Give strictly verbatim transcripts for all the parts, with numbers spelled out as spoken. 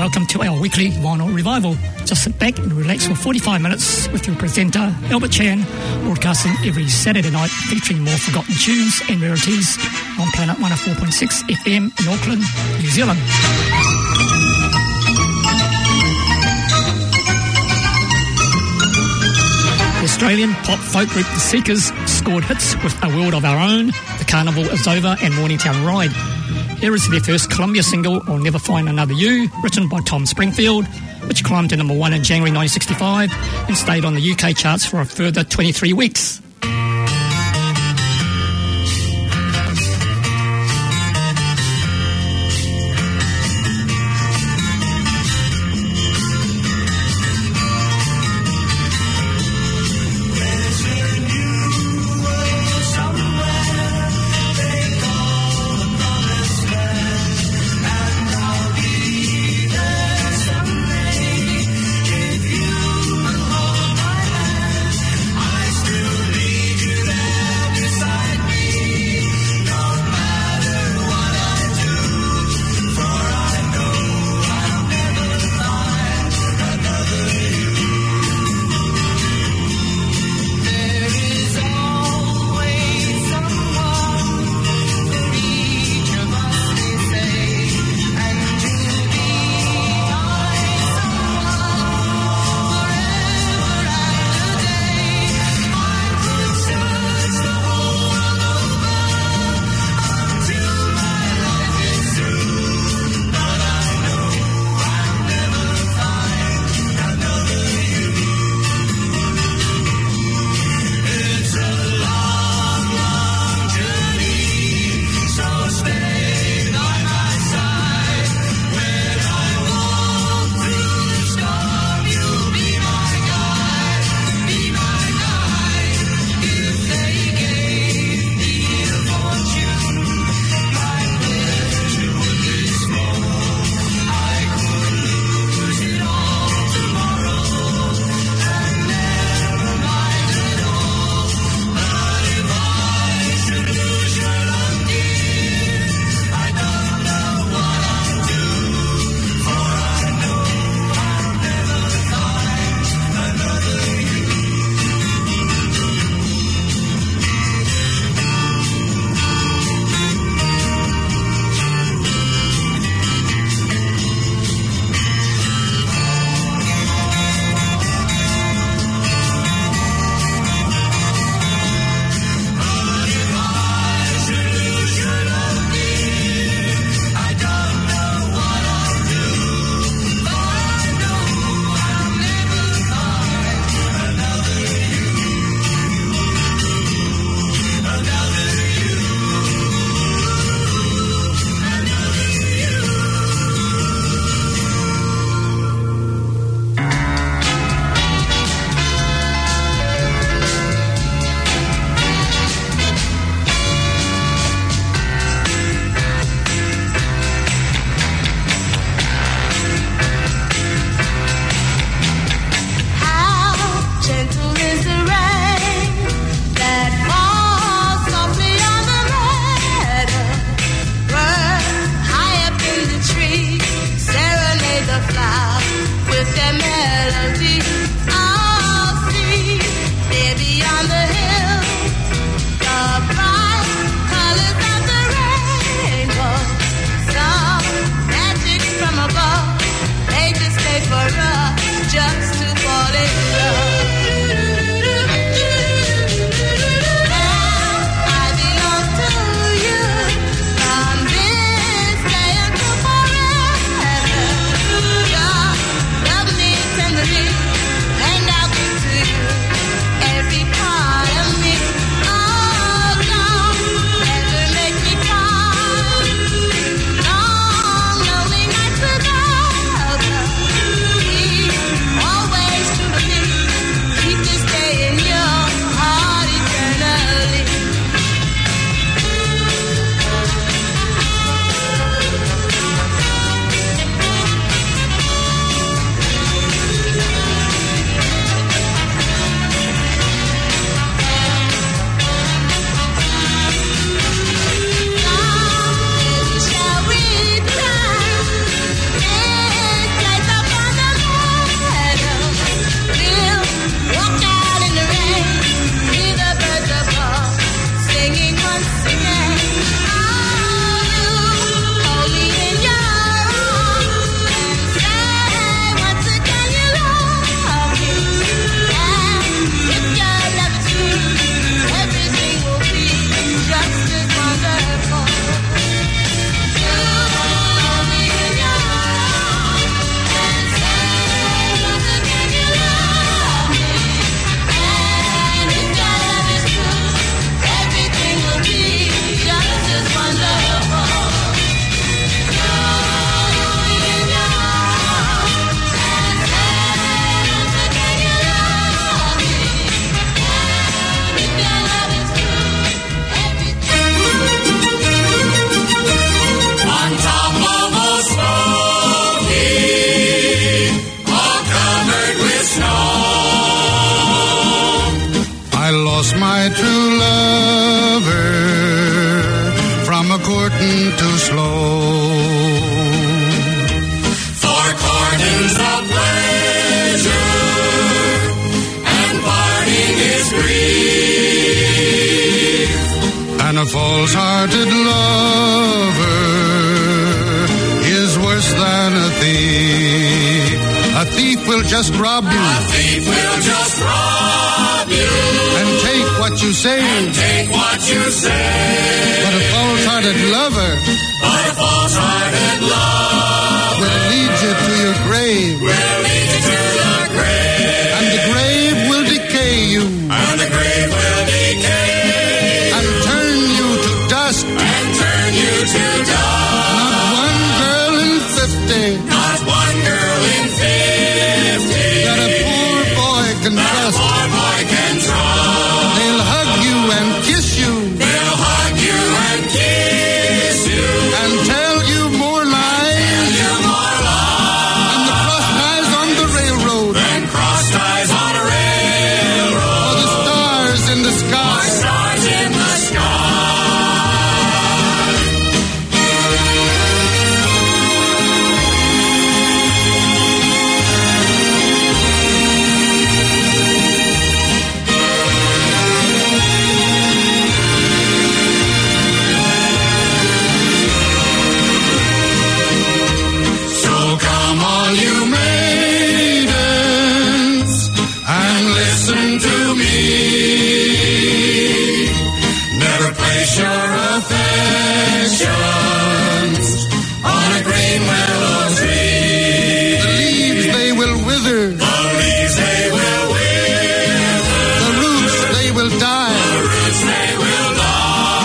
welcome to our weekly vinyl revival. Just sit back and relax for forty-five minutes with your presenter, Albert Chan, broadcasting every Saturday night featuring more forgotten tunes and rarities on Planet one oh four point six F M in Auckland, New Zealand. The Australian pop folk group The Seekers scored hits with A World of Our Own, The Carnival Is Over and Morningtown Ride. Here is their first Columbia single, I'll Never Find Another You, written by Tom Springfield, which climbed to number one in January nineteen sixty-five and stayed on the U K charts for a further twenty-three weeks. Still too slow. For courting's a pleasure, and parting is grief. And a false-hearted lover is worse than a thief. A thief will just rob you. A thief will just rob you. And take what you say. And take what you say. But a false-hearted lover. But a false-hearted lover. Will lead you to your grave. Will lead you to your grave. And the grave will decay you. And the grave will decay. And turn you to dust. And turn you to dust. Not one girl in fifty. Not one girl in fifty. That a poor boy can that trust. A poor boy can trust. They'll hug you and kiss you. They'll hug you and kiss you. And tell you more lies. Tell you more lies. And the cross ties on the railroad. And cross ties on a railroad. Or the stars in the sky. Or stars in the sky. So come all you maidens and listen to me. Never place your affections on a green willow tree. The leaves they will wither. The leaves they will wither. The roots they will die. The roots they will die.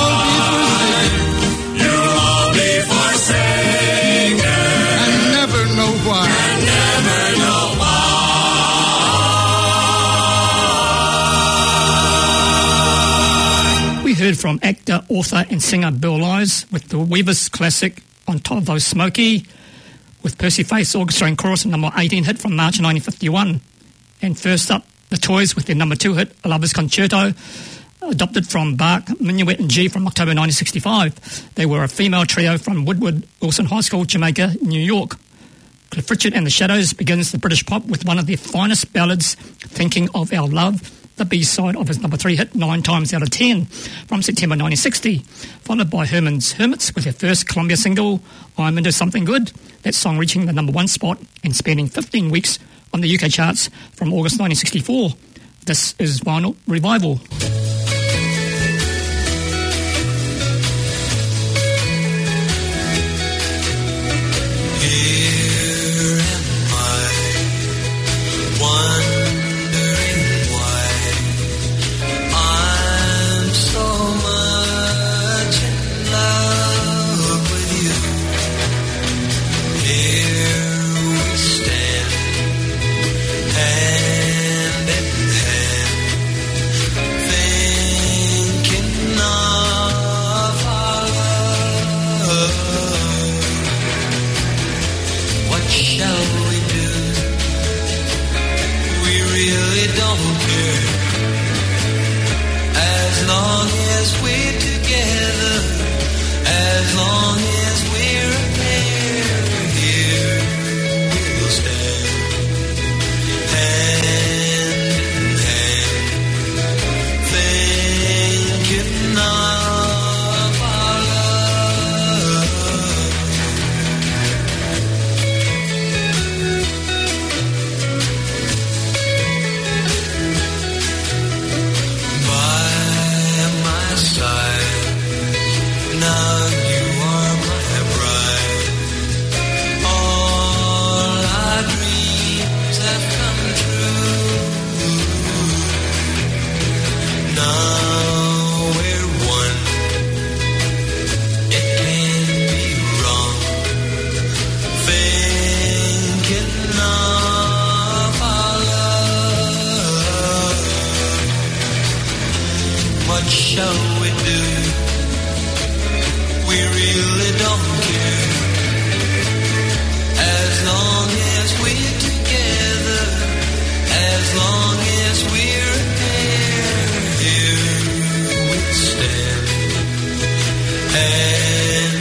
You'll all be forsaken. You'll all be forsaken. And never know why. And never know why. We heard from actor, author and singer Bill Lyes with the Weavers classic On Top of Those Smoky, with Percy Faith's orchestra and chorus, number eighteen hit from March nineteen fifty-one. And first up, the Toys with their number two hit, A Lover's Concerto, adopted from Bach, Minuet and G from October nineteen sixty-five. They were a female trio from Woodward Wilson High School, Jamaica, New York. Cliff Richard and the Shadows begins the British pop with one of their finest ballads, Thinking of Our Love, the B-side of his number three hit, Nine Times Out of Ten, from September nineteen sixty, followed by Herman's Hermits with their first Columbia single, I'm Into Something Good, that song reaching the number one spot and spending fifteen weeks on the U K charts from August nineteen sixty-four. This is Vinyl Revival. And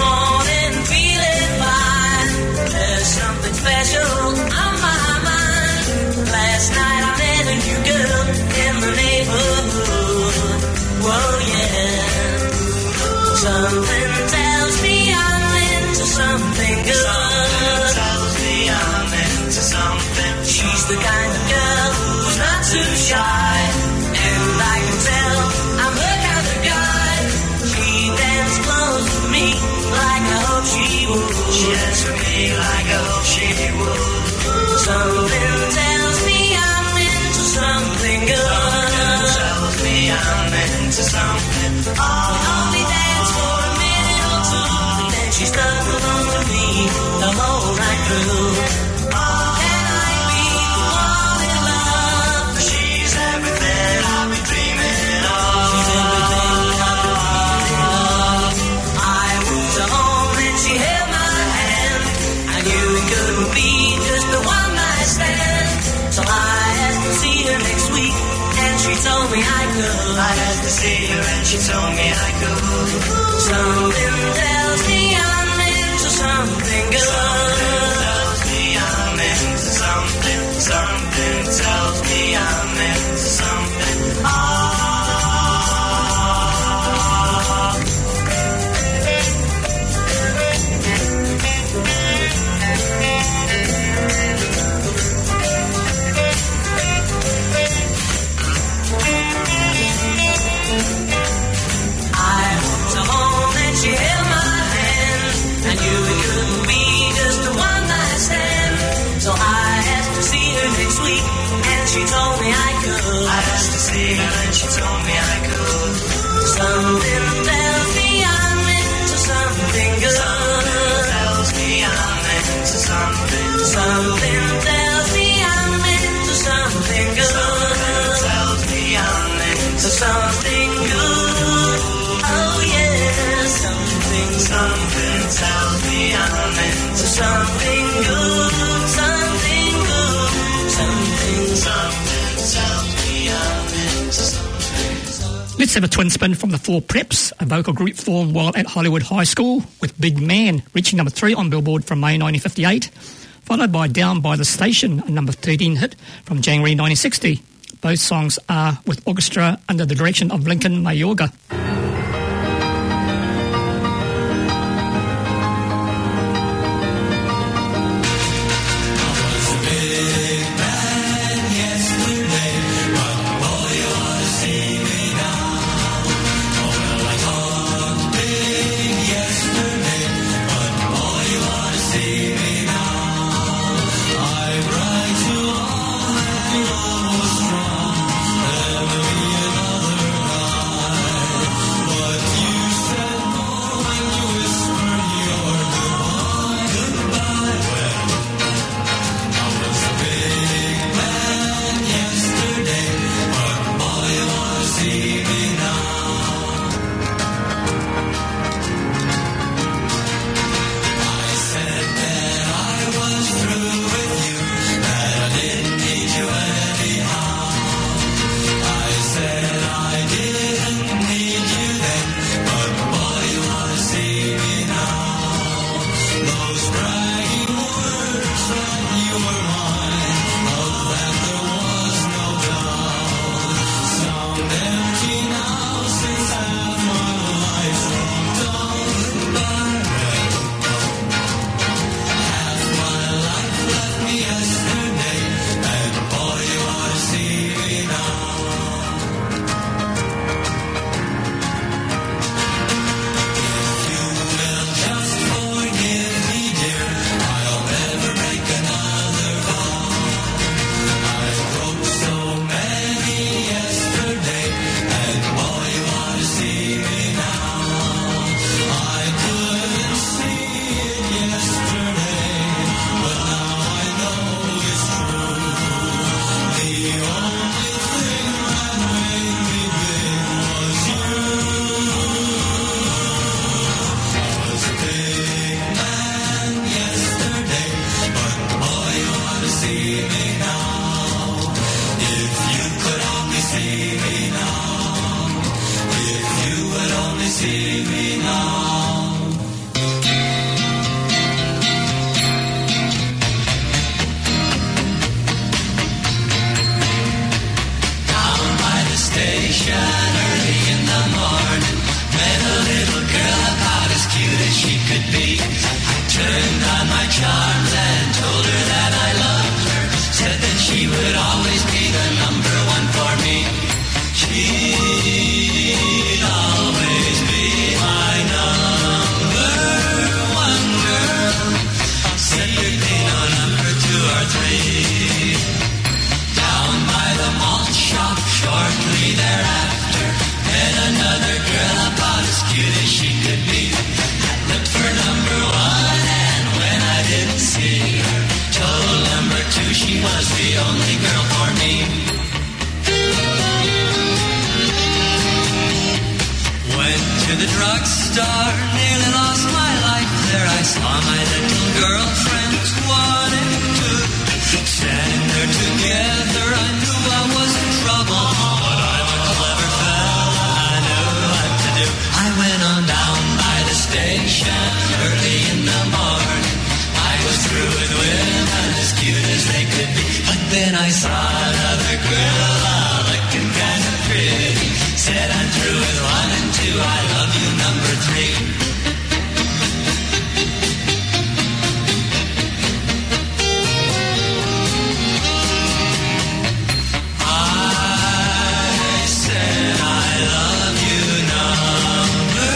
morning feeling fine. There's something special on my mind. Last night I met a new girl in the neighborhood. Whoa, yeah. Something tells me I'm into something good. Something tells me I'm into something. She's the kind of girl who's not too shy, and I can tell I'm her kind of guy. She danced close to me like I hope she would. She danced with me like I hope she would. Something tells me I'm into something good. Something tells me I'm into something. Oh, only dance for a minute or two, then she stuck along with me the whole night through. Can I be the one in love? She's everything I've been dreaming of. She's everything I've been dreaming of. I walked her home and she held my hand. I knew it couldn't be just the one night stand. So I asked to see her next week, and she told me I could. I asked to see her and she told me I could. Something tells me I'm into something good. Something tells me I'm into something. Something tells me I'm into something. Oh. She held my hand. I knew it couldn't be just a one night stand. So I asked to see her next week, and she told me I could. I asked to see her and she told me I could. Something tells me I'm into something good. Something tells me I'm into something. Something tells me I'm into something good. Something tells me I'm into something good. Oh yeah, something, something tells me I'm into something good, something good, something, something tells me I'm into something. Let's have a twin spin from the Four Preps, a vocal group formed while at Hollywood High School, with Big Man reaching number three on Billboard from May nineteen fifty-eight, followed by Down by the Station, a number thirteen hit from January nineteen sixty. Both songs are with orchestra under the direction of Lincoln Mayorga. she would always be the number one for me. She'd always be my number one girl. Second, no number two or three. Down by the malt shop shortly thereafter, met another girl about as cute as she could be. I looked for number one, and when I didn't see her, told number two she was the only girl for me. Went to the drugstore, nearly lost my life there. I saw my little girlfriends, one and two, standing there together. I knew I was in trouble, but I'm a clever fella, I knew what to do. I went on down by the station early in the morning. I was through with women as cute as they could be, but then I saw another girl, uh, looking kind of pretty. Said I'm through with one and two, I love you number three. I said I love you number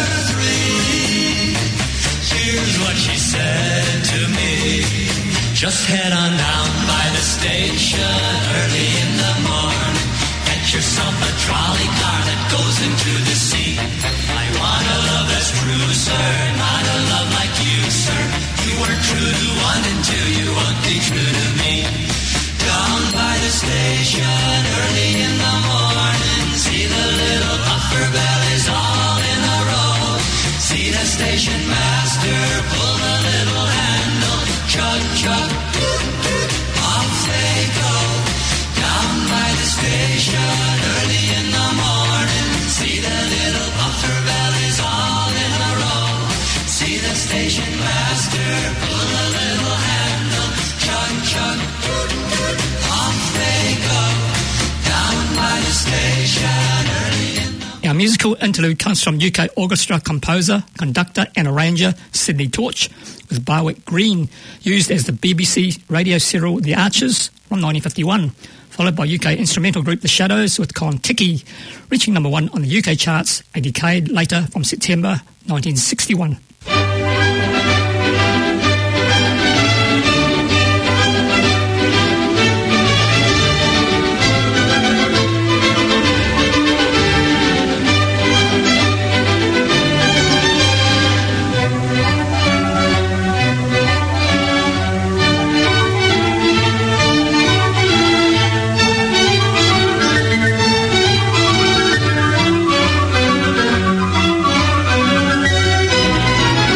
three. Here's what she said to me. Just head on down by the station early in the morning. Get yourself a trolley car that goes into the sea. I want a love that's true, sir, not a love like you, sir. You weren't true to one and two, you won't be true to me. Down by the station early in the morning, see the little puffer bellies all in a row. See the station master pull the little handle, chug, chug, off they go. Down by the station early in the morning, see the little puffer bellies all in a row. See the station master pull the little handle, chug, chug, off they go. Down by the station early in the Our musical interlude comes from U K orchestra composer, conductor and arranger Sidney Torch with Barwick Green, used as the B B C radio serial The Archers from nineteen fifty-one, followed by U K instrumental group The Shadows with Kon-Tiki, reaching number one on the U K charts a decade later from September nineteen sixty-one. Thank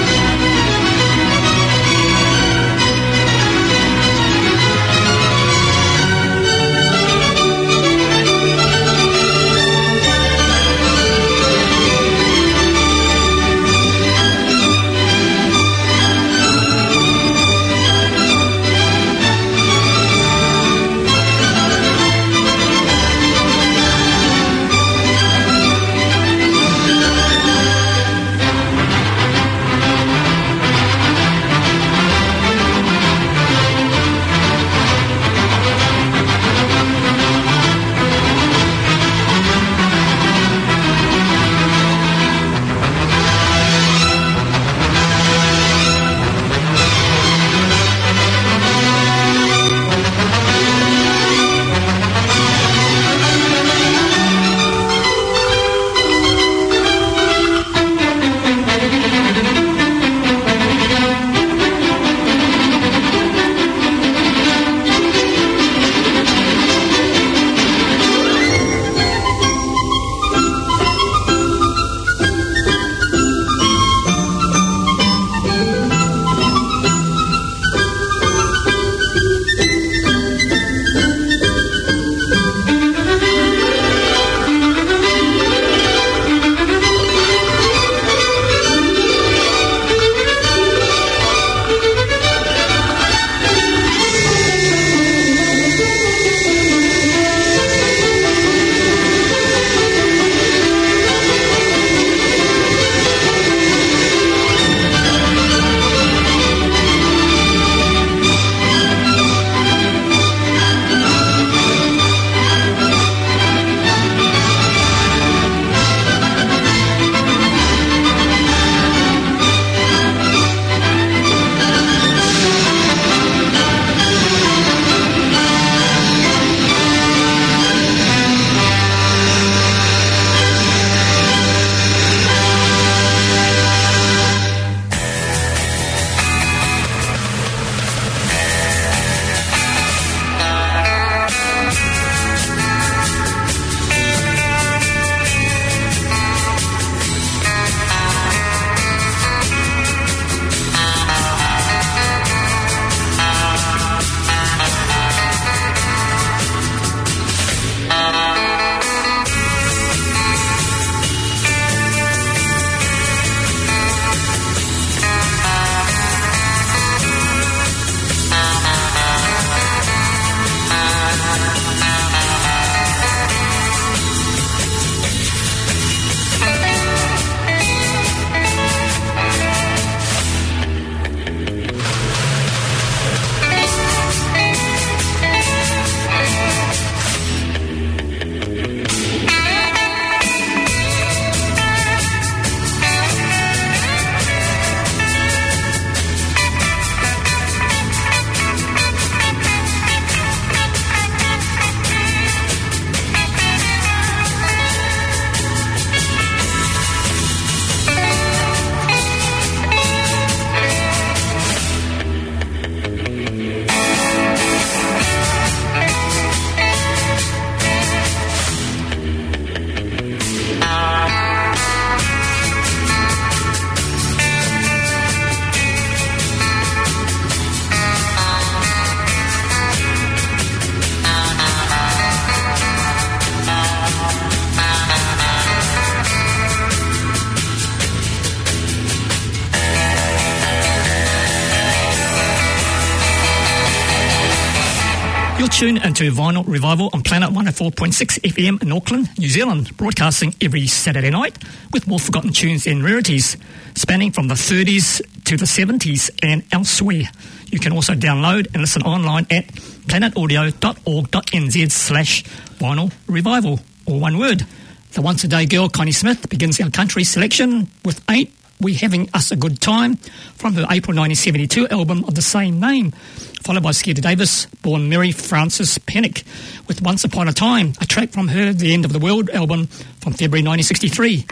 tune into Vinyl Revival on Planet one oh four point six F M in Auckland, New Zealand, broadcasting every Saturday night with more forgotten tunes and rarities, spanning from the thirties to the seventies and elsewhere. You can also download and listen online at planetaudio.org.nz slash vinyl revival, or one word. The once-a-day girl, Connie Smith, begins our country selection with Ain't We Having Us a Good Time from her April nineteen seventy-two album of the same name, followed by Skeeter Davis, born Mary Frances Pennock, with Once Upon a Time, a track from her The End of the World album from February nineteen sixty-three.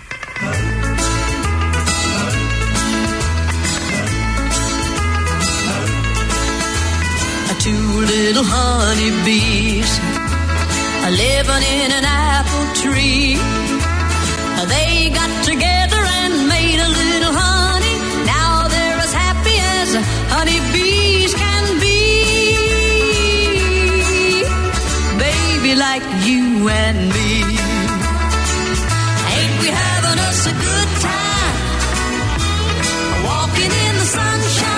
Two little honeybees are living in an apple tree. They got together and made a little honey. Now they're as happy as honeybees can be. Baby, like you and me. Ain't we having us a good time? Walking in the sunshine.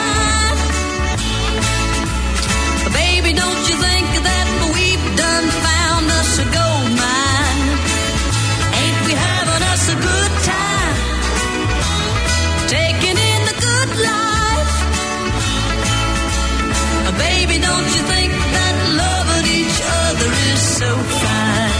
Baby, don't you think that we've done found us a gold mine? Ain't we having us a good time? Taking in the good life. Baby, don't you think that loving each other is so fine?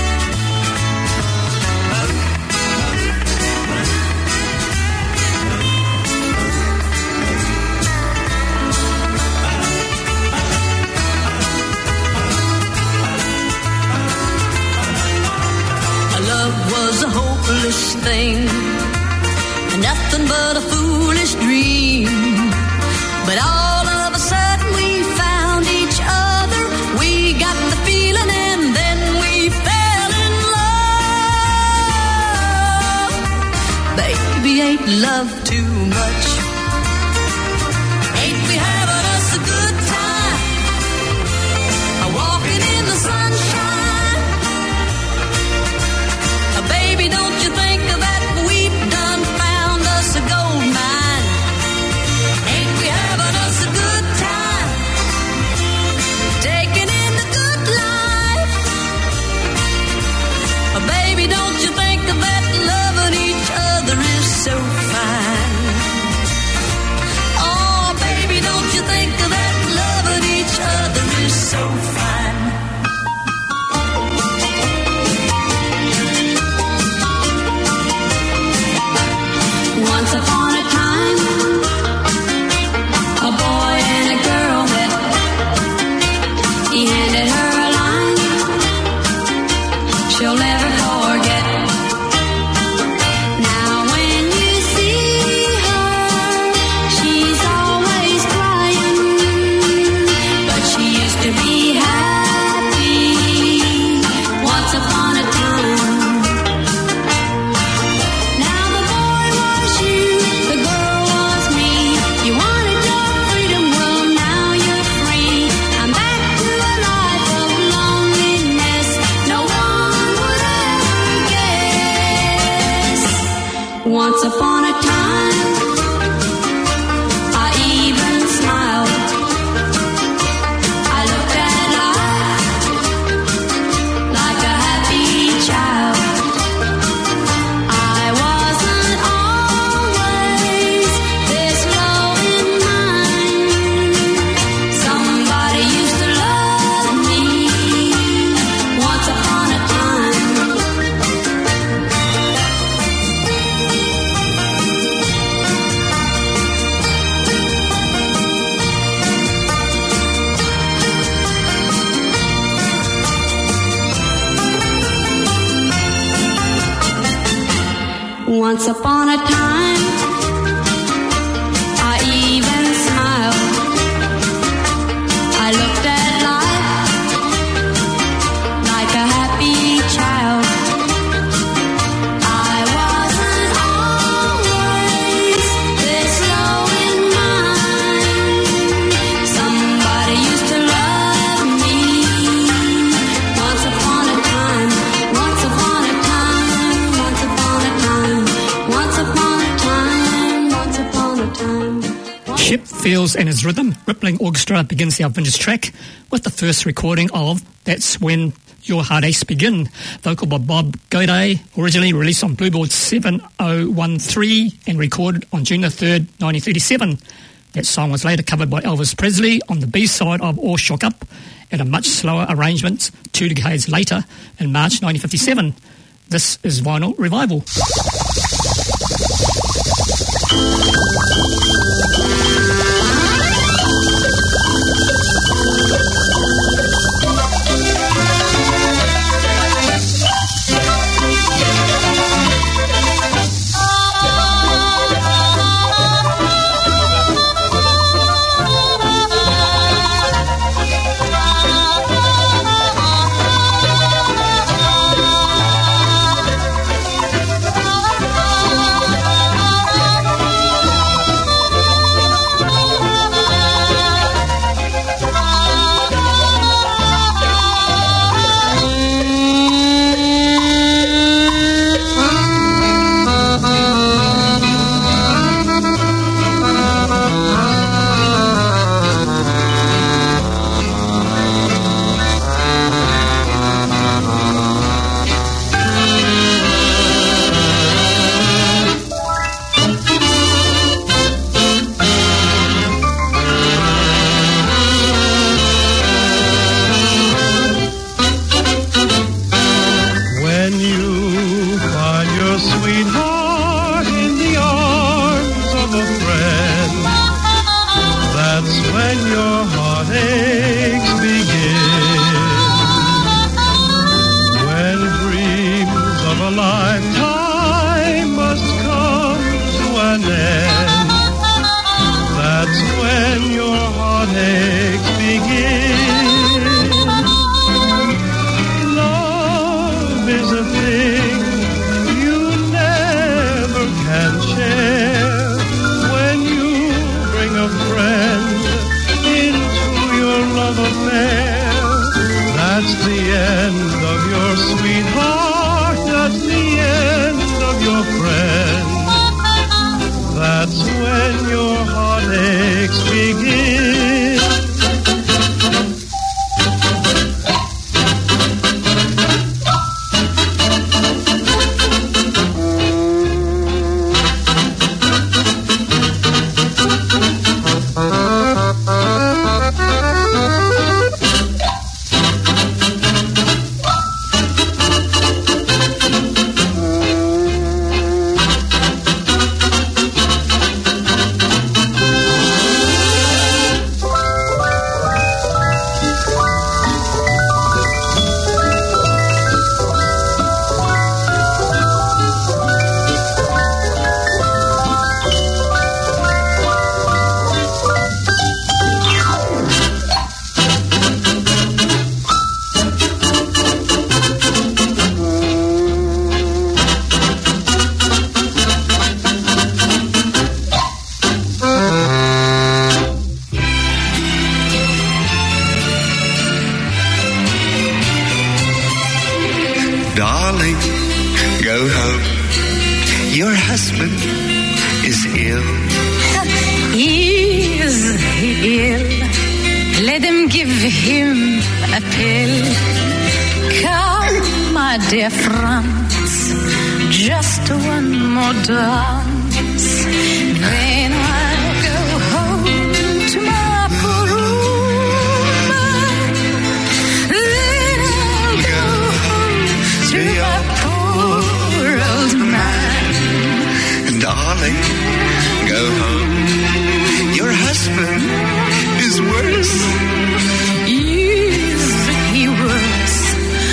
Love was a hopeless thing, nothing but a foolish dream. But all of a sudden we found each other. We got the feeling and then we fell in love. Baby, ain't love too much? Ain't we having us a good time? Walking in the sunshine. Baby, don't you think that we've done found us a gold mine? Ain't we having us a good time? Taking in the good life. Baby, don't you think that loving each other is so fine? Oh, baby, don't you think that loving each other is so fine? Once upon a time, a boy and a girl met. He handed her a line she'll never forget. Now when you see her, she's always crying, but she used to be happy once upon a time. Once upon a time, I even smiled. I looked at life like a happy child. I wasn't always this low in mind. Somebody used to love me once upon a time. Once upon a time, I even smiled. I looked at life like a happy child. I wasn't always this low in mind. Somebody used to love me once upon a time. Once upon a time. Once upon a time. Once upon a Fields and his rhythm, Rippling Orchestra begins our vintage track with the first recording of That's When Your Heartaches Begin, vocal by Bob Goday, originally released on Blueboard seven oh one three and recorded on June the third, nineteen thirty-seven. That song was later covered by Elvis Presley on the B-side of All Shook Up at a much slower arrangement two decades later in March nineteen fifty-seven. This is Vinyl Revival.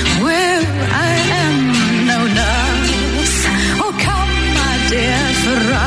For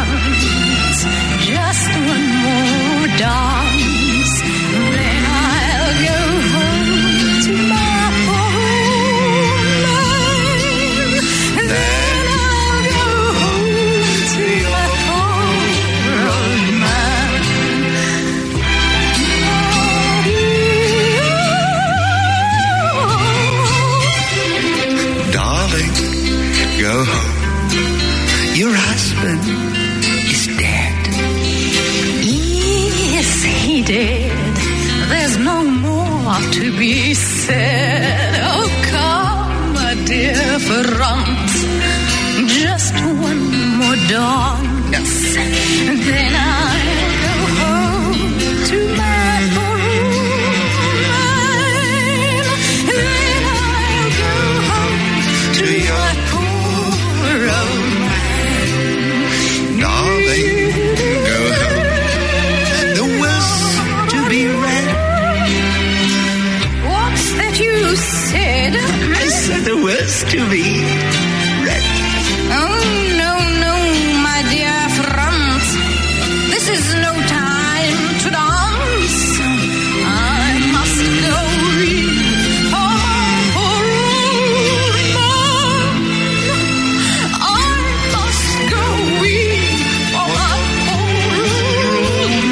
dawn. Yes. Then I'll go home to my own rhyme. Then I'll go home to my poor old mine. Darling, go home. The world's to be read. What's that you said? I said the world's to be read. Oh, no, no, my dear Franz. This is no time to dance. I must go read for my poor old man. I must go read for my poor old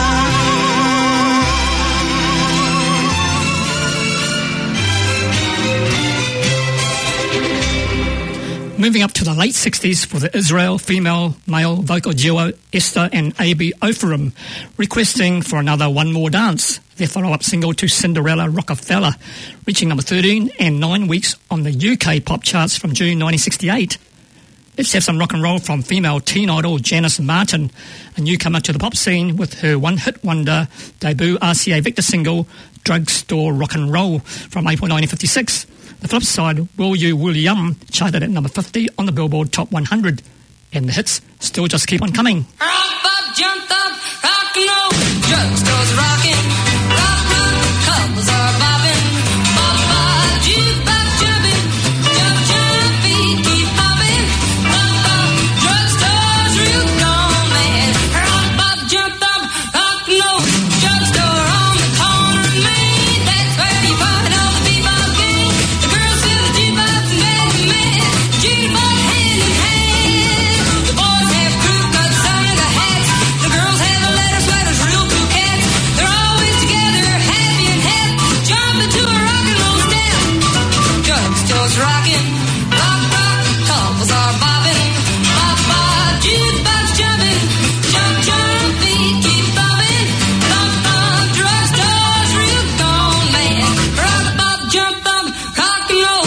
Moving up to the late sixties for the Israel female-male vocal duo Esther and Abi Ophir, requesting for another One More Dance, their follow-up single to Cinderella Rockefeller, reaching number thirteen and nine weeks on the U K pop charts from June nineteen sixty-eight. Let's have some rock and roll from female teen idol Janice Martin, a newcomer to the pop scene with her one-hit wonder debut R C A Victor single, Drugstore Rock and Roll, from April nineteen fifty-six. The flip side, Will You William, charted at number fifty on the Billboard Top one hundred. And the hits still just keep on coming. Rock, pop, jump up, rock and roll. Drugstore's rocking, rock, rock, couples are bobbing. Bop, bop, jukebox jumping, jump, jump, feet keep popping. Bop, bop, drugstore's real gone mad. Rock, pop, jump up, rock and roll. Drugstore on the corner of Main. That's where you find all the bebop gang. The girls fill the jukebox and make them mad. Jukebox hand in hand. The boys have crew cuts under the hats. The girls have the leather sweaters, real cool cats. They're always together, happy and happy, jumping to a rock and roll step. Drugstore's rocking, rock, rock, couples are bobbing. Bop, bop, jukebox jumping, jump, jump, feet keep bobbing. Bop, bop, drugstore's real gone mad. Rock, bop, jump, bop, rock and roll.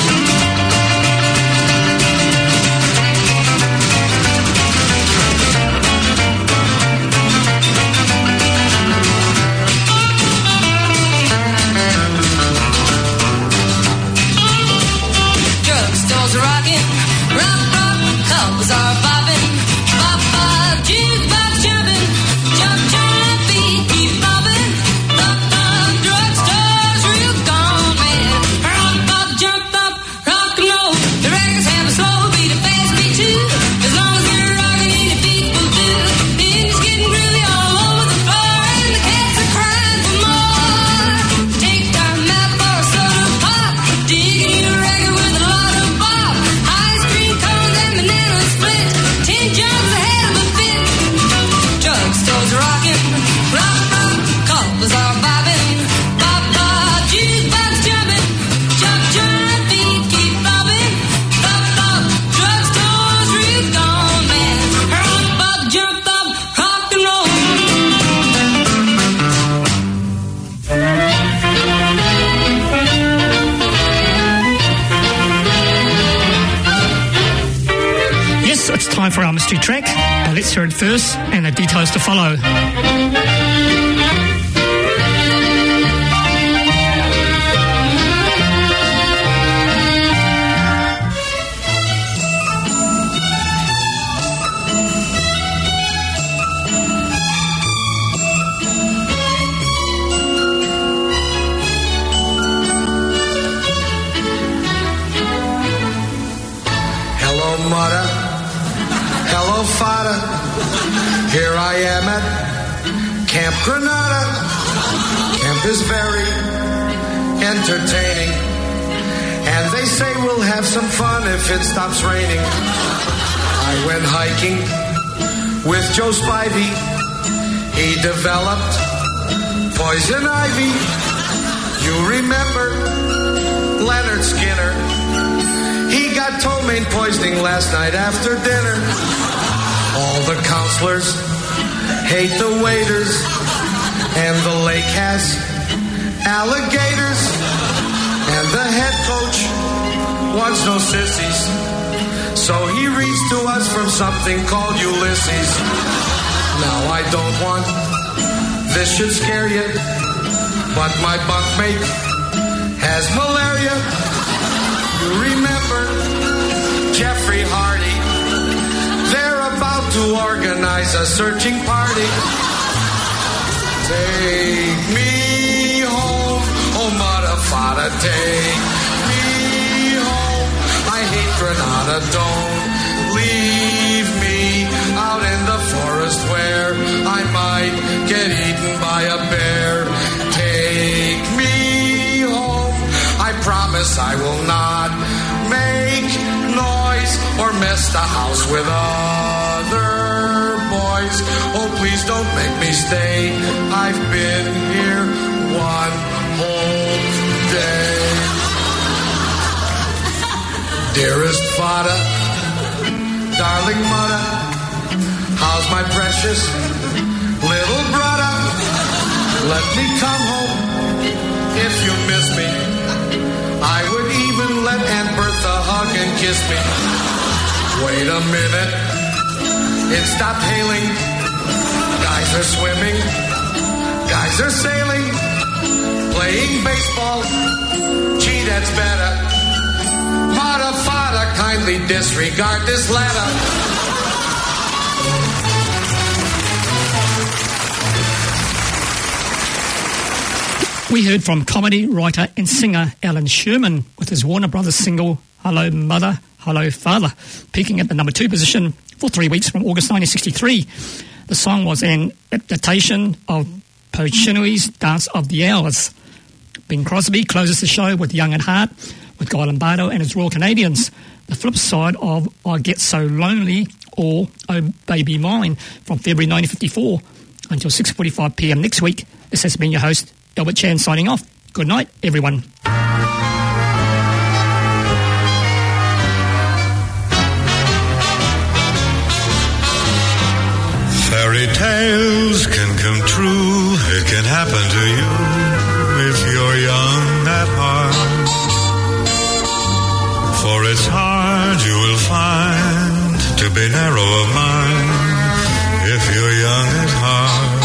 Drugstore's rocking, rock, rock, couples are bobbing. Bop, bop, jukebox jumping, jump, jump, feet keep bobbing. Bop, bop, drugstore's real gone mad. Rock, bop, jump, bop, rock and roll. The records have a slow beat, a fast beat too. As long as they're rocking, any beat will do. The engine's getting really all over the floor, and the cats are crying for more. Take time out for a soda pop, digging you a record with a lot of bop. Ice cream cones and banana split, ten jumps ahead of a fit. Drugstore's rocking, rock, rock, couples are bobbing. Bop, bop, jukebox jumping, jump, jump, feet keep bobbing. Bop, bop, drugstore's real gone mad. Rock, bop, jump, bop, rock and roll. Yes, it's time for our mystery track. But let's hear it first and the details to follow. Hello, mother. Hello, father. Here I am at Camp Granada. Camp is very entertaining. And they say we'll have some fun if it stops raining. I went hiking with Joe Spivey. He developed poison ivy. You remember Leonard Skinner? He got ptomaine poisoning last night after dinner. All the counselors hate the waiters, and the lake has alligators, and the head coach wants no sissies. So he reads to us from something called Ulysses. Now I don't want this should scare you, but my bunkmate has malaria. You remember Jeffrey Hardy? They're about to organize a searching party. Take me home, oh mother, father, take me home. I hate Granada, don't leave me out in the forest where I might get eaten by a bear. Take me home, I promise I will not make noise or mess the house with other boys. Oh, please don't make me stay. I've been here one whole day. Dearest father, darling mother, how's my precious little brother? Let me come home if you miss me. I would even let Aunt Bertha hug and kiss me. Wait a minute, it stopped hailing. Guys are swimming, guys are sailing, playing baseball. Gee, that's better. Mother, father, kindly disregard this letter. We heard from comedy writer and singer Alan Sherman with his Warner Brothers single Hello Mother, Hello Father, peaking at the number two position for three weeks from August nineteen sixty-three. The song was an adaptation of Puccini's Dance of the Hours. Bing Crosby closes the show with Young at Heart with Guy Lombardo and his Royal Canadians. The flip side of I Get So Lonely or Oh Baby Mine from February nineteen fifty-four. Until six forty-five p m next week, this has been your host, Albert Chan, signing off. Good night, everyone. Fairy tales can come true. It can happen to you if you're young at heart. For it's hard, you will find, to be narrow of mind if you're young at heart.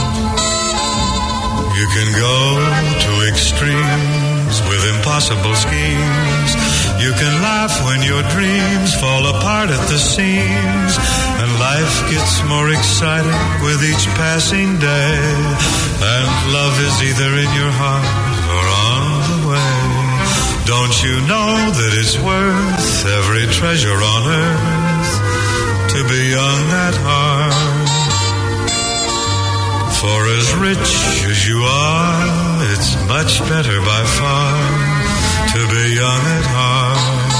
You can go to extremes with impossible schemes. You can laugh when your dreams fall apart at the seams, and life gets more exciting with each passing day. And love is either in your heart or on the way. Don't you know that it's worth every treasure on earth to be young at heart? For as rich as you are, it's much better by far to be young at heart.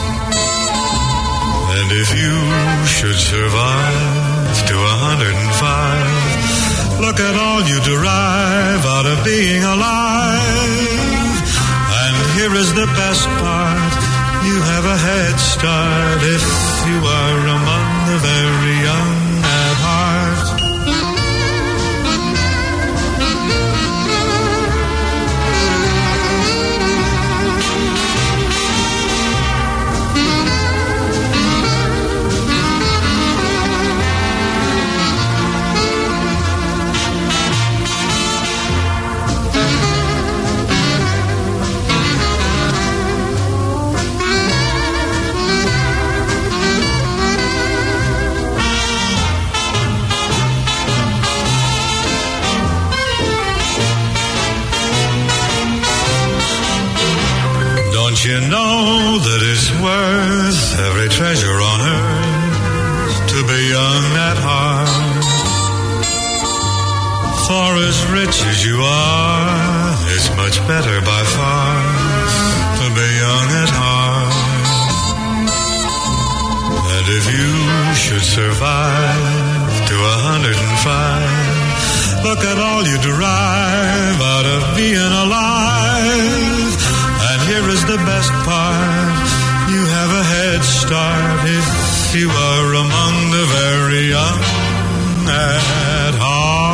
And if you should survive to a hundred and five, look at all you derive out of being alive. And here is the best part, you have a head start if you are among the very young at heart. You know that it's worth every treasure on earth to be young at heart. For as rich as you are, it's much better by far to be young at heart. And if you should survive to a hundred and five, look at all you derive out of being alive. Here is the best part, you have a head start if you are among the very young at heart.